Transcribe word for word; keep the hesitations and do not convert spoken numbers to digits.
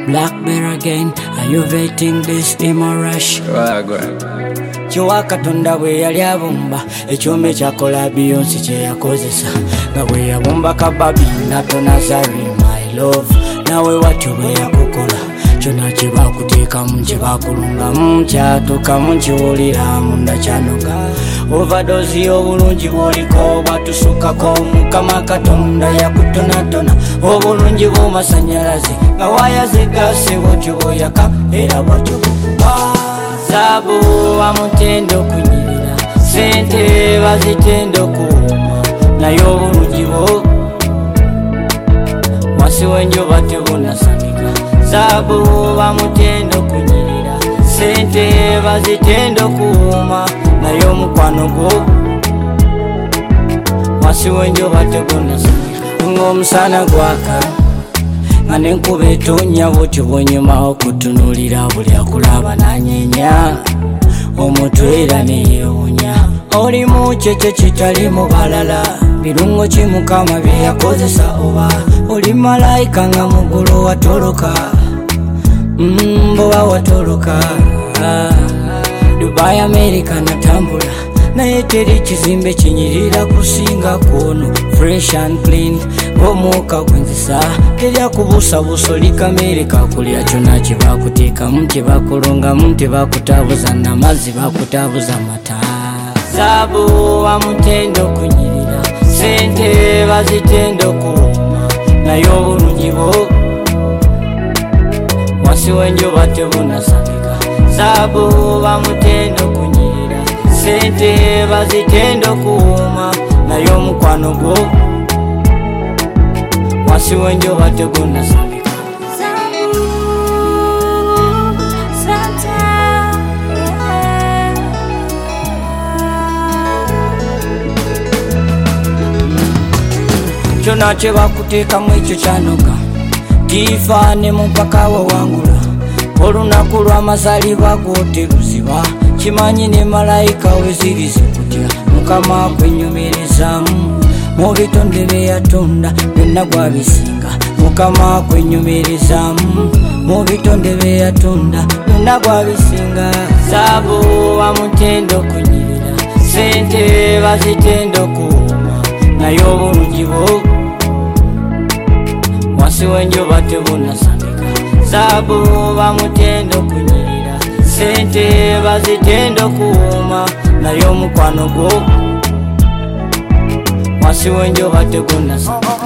Black bear again, are you vetting this emo rush? Chiwa Katonda bwe yali abumba ekyuma ekyakola Beyonce kye yakozesa nga bwe yabumba kababi natona Zari my love nawe watyo bwe yakukola kyonna kye bakuteekamu kye bakulungamu kyatuukamu nkiwulira munda kyanoga overdose y'obulungi bw'oliko bwatusukkako Mukama Katonda yakutonatona obulungi bw'omasanyalaze nga wayaze gasi bwotyo bw'oyaka era bwotyo bw'okuba Zabu amutendo kunyirira sente bazitendo kuuma naye obulungi bwo wansi w'enjuba tebunasangika Zabu amutendo kunyirira sente bazitendo kuuma naye omukwano gwo wansi w'enjuba tebunasangika ng'omusana gwaka nga n'enkuba etonnya bwotyo bw'onyuma okutunuulira buli akulaba n'anyeenya omutwe era ne yeewunya olimu kyekyo kitali mu balala birungo ki Mukama bye yakozesa oba oli malayika nga mu ggulu watoloka mboba watoloka Dubai America natambula naye teri kizimbe kinyirira kusinga kuno fresh and clean ng'omwuka gwenzisa terya kubuusabuusa oli America kulya kyonna kye bakuteekamu kye bakulungamu tebakutabuza n'amazzi bakutabuza mata Zabu amutendo kunyirira sente bazitendo kuuma naye obulungi bwo wansi w'enjuba tebunasangika Zabu amutendo kunyirira sente bazitendo kuuma naye omukwano gwo wansi w'enjuba tegunasangika kyonna kye bakuteekamu ekyo kyanoga tifaane mu mpaka wawangula olunaku lw'amazaalibwa gwoteruziba kimanyi ne malayika weziri zikutya Mukama akwenyumirizaamu mu bitonde bye yatonda byonna gwabisinga Mukama akwenyumirizaamu mu bitonde bye yatonda byonna gwabisinga Zabu amutendo kunyirira sente bazitendo kuuma naye obulungi bwo wansi w'enjuba tebunasangika Zabu amutendo kunyirira sente bazitendo kuuma naye omukwano gwo wansi w'enjuba tegunasangika